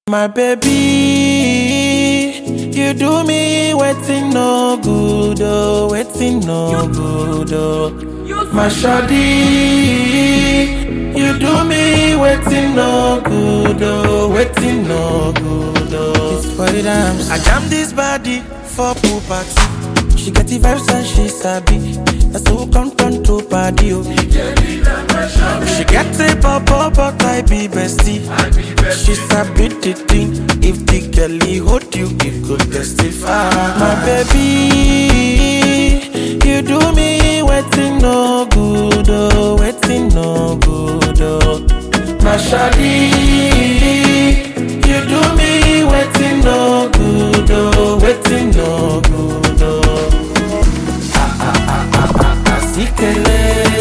My baby, you do me waiting no good, oh, waiting no good, oh. My shawty, you do me waiting no good, oh, waiting no good, oh. It's for the dance. I jam this body for pool party. She get the vibes and she sabi. That's who come to party, oh. She get a pop, but I be bestie. She sabi the thing. If the girlie hold you, it could testify. My baby, you do me waiting no good, oh, waiting no good, oh. My shawty, you do me waiting no good, oh, waiting no good, oh. Asikele,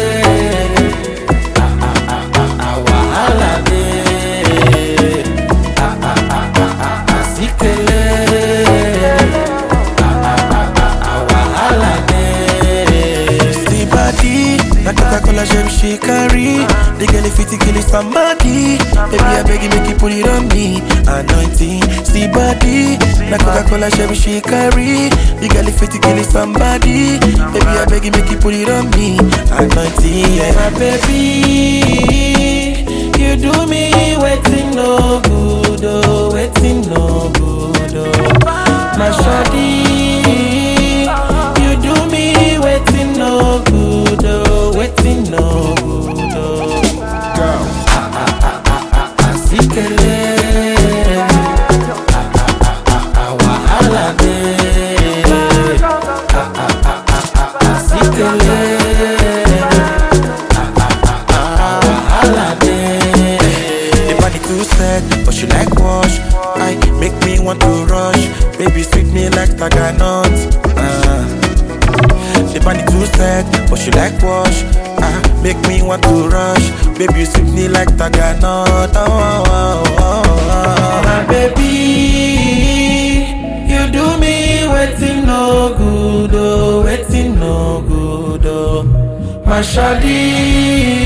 wahala de. Asikele, wahala de. See body, na Coca-Cola gem she carry. The girl if it kill somebody, baby I beg you make you put it on me. Anointing, see body, na Coca-Cola gem she carry. The girl if it kill somebody, baby I beg you make you put it on me. Anointing, yeah. My baby, you do me waiting no good, oh, waiting no good, oh. My shawty, you do me waiting no good, oh, waiting no good, oh. Asikele, wahala de. Asikele, wahala de. The body too sad, but she like wash. I make me want to rush. Baby sweet me like taganut. The body too sad, but she like wash. Make me want to rush. Baby you sweet me like taganut. My baby, you do me waiting no good, oh, waiting no good, oh. My shawty,